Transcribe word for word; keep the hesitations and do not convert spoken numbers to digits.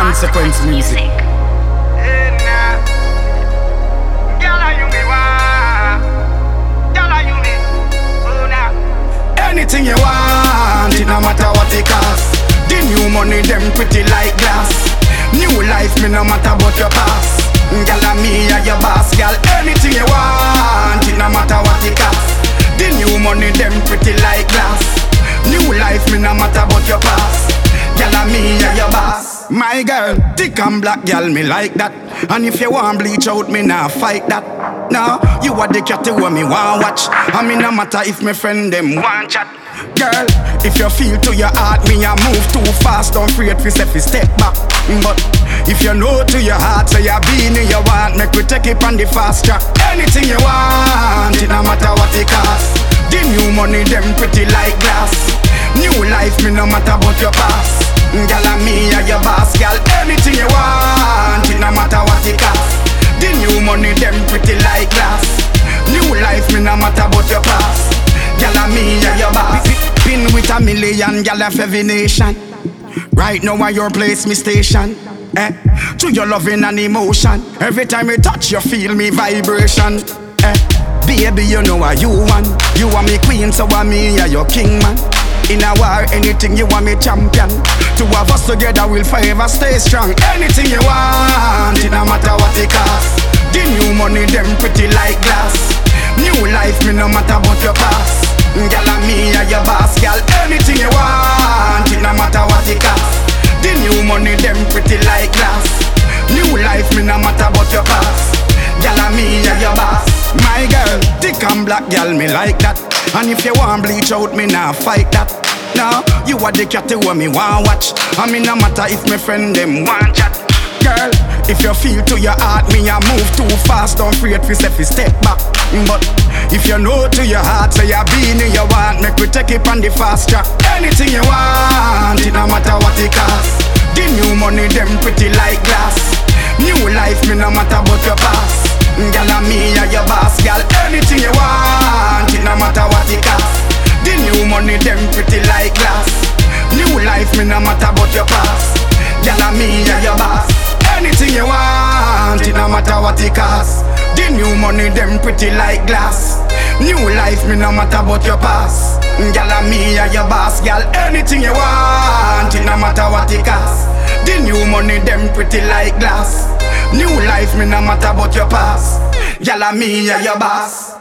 Consequence music. Anything you want, it no matter what it cost. The new money, them pretty like glass. New life, me no matter about your past. Girl, and me are your boss, girl. Anything you want, it no matter what it cost. The new money, them pretty like glass. New life, me no matter about your past. Girl, and me are your boss. My girl, thick and black, girl, me like that. And if you want bleach out, me nah fight that. No, you are the cat who me want watch. I mean, no matter if my friend them want chat. Girl, if you feel to your heart, me a move too fast. Don't afraid fi say fi step back. But if you know to your heart, say you been in you want, make we take it on the fast track. Anything you want, it no matter what it cost. The new money, them pretty like glass. New life, me no matter about your past. Girl, and me are your boss, girl. Anything you want, it no matter what it cost. The new money, them pretty like glass. New life, me no matter about your past. Girl, and me are your boss. Been with a million, girl, of every nation. Right now, at your place, me station. Eh? To your loving and emotion. Every time you touch, you feel me vibration. Eh? Baby, you know what you want. You are me queen, so I'm me, are your king, man. In a war, anything you want me champion. Two of us together will forever stay strong. Anything you want, it no matter what it cost. The new money, them pretty like glass. New life, me no matter about your past. Girl, and me are your boss, girl. Anything you want, it no matter what it cost. The new money, them pretty like glass. New life, me no matter about your past. Girl, and me are your boss. My girl, thick and black, girl, me like that. And if you want bleach out, me nah fight that. Now, you are the cat who me want watch. I mean, no matter if my friend them want chat. Girl, if you feel to your heart, me a move too fast. Don't afraid fi say fi step back. But if you know to your heart, say you been in your want, make we take it on the fast track. Anything you want, it no matter what it cost. The new money, them pretty like glass. New life, me no matter about your past. Girl, and me are your boss, girl. Anything you want, it no matter what it cost. The new money, them pretty like glass. New life, me no matter about your past. Girl, and me are your boss. Anything you want, it no matter what it cost. The new money, them pretty like glass. New life, me no matter about your past. Girl, and me are your boss, girl. Anything you want, it no matter what it cost. The new money, them pretty like glass. New life, me no matter about your past. Girl, and me are your boss.